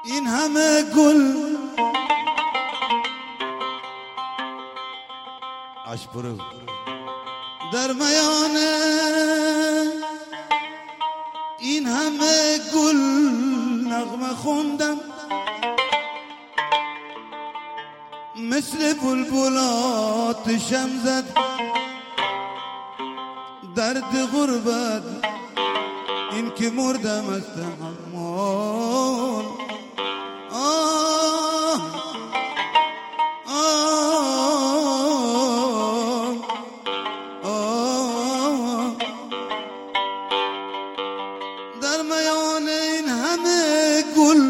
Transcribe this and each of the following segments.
این همه گل اشپرو در میانه، این همه گل نغمه خوندم مثل بلبلات شم زد درد غربت، این که مردم از تحمل. در میان این همه گل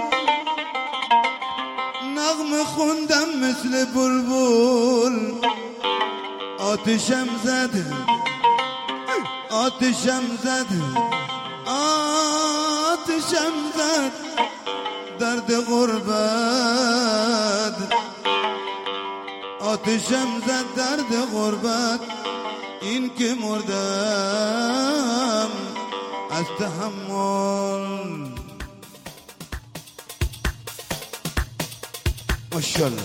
نغمه خوندم مثل بلبل، آتشم زد آتشم زد آتشم زد درد غربت، آتشم زد درد غربت، این که مردم از تحمل. ماشاءالله.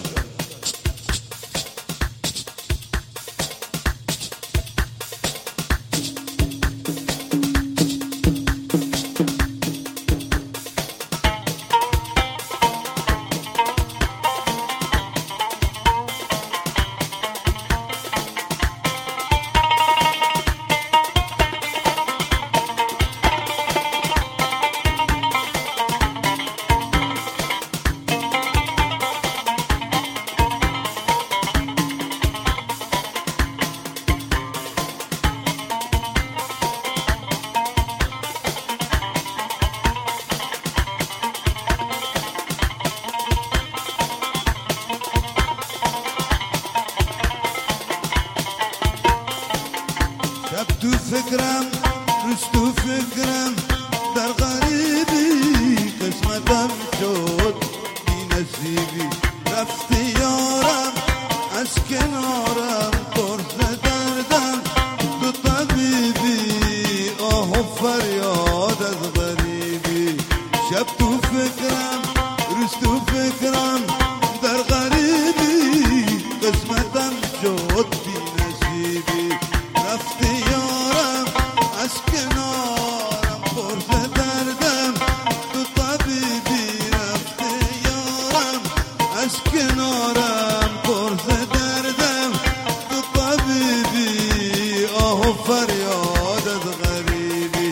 شب تو فکرم، روز تو فکرم، در غریبی قسمتم شد بی نصیبی، رفتی یارم از کنارم، قرص دردم تو طبیبی، آه و فریاد از غریبی. شب تو فکرم، روز تو فکرم، در غریبی قسمتم شد بی نصیبی، رفتی یارم از کنارم، قرص دردم تو طبیبی، رفتی یارم از کنارم، قرص دردم تو طبیبی، آه و فریاد از غریبی،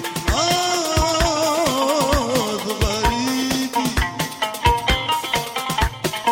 آه از غریبی.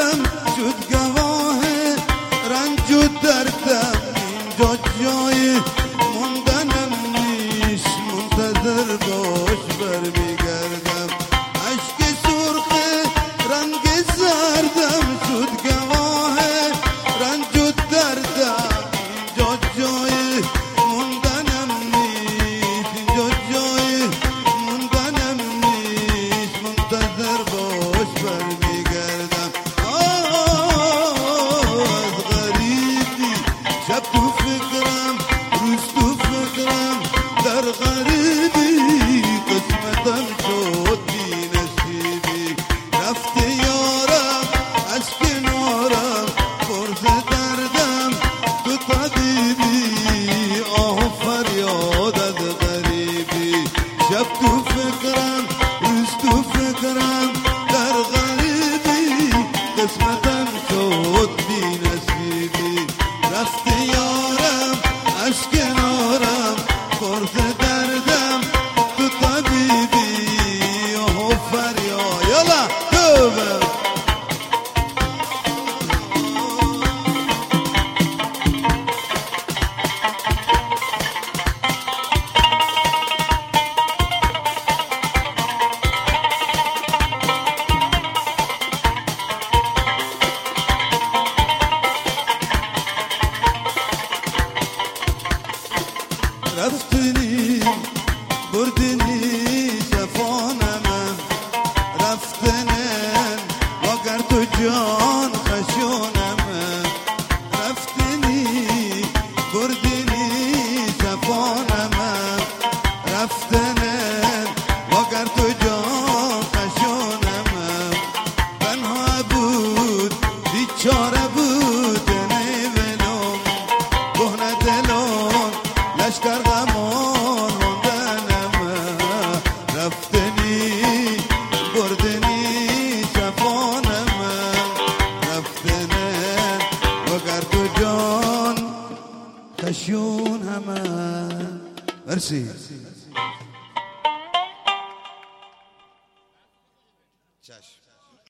زردم شد گواه رنج و دردم اینجا جای موندنم نیست منتظر باش برمیگردم اشک سرخ رنگ زردم شد گواه رنج و دردم اینجا جای موندنم نیست اینجا جای موندنم نیست منتظر باش برمیگردم از غریبی شب تو فکرم روز تو فکرم در غریبی قسمتم شد بی نصیبی رفته یارم از کنارم پرز دردم تو طبیبی آه و فریاد از غریبی شب تو فکرم روز تو فکرم در غریبی قسمتم شد بی نصیبی رفته یارم از کنارم پرز دردم تو طبیبی آه و فریاد یالا دوبم رفتنی بردنی جفانم رفتنن واگر تو جان خشونم رفتنی بردنی جفانم رفتنن واگر تو جان خشونم تنها بود بیچاره بود نیولم گهنه دلم لشکر غمان موندنم رفتنی بردنی جفانم رفتنن وگر تو جان خشون همه مرسی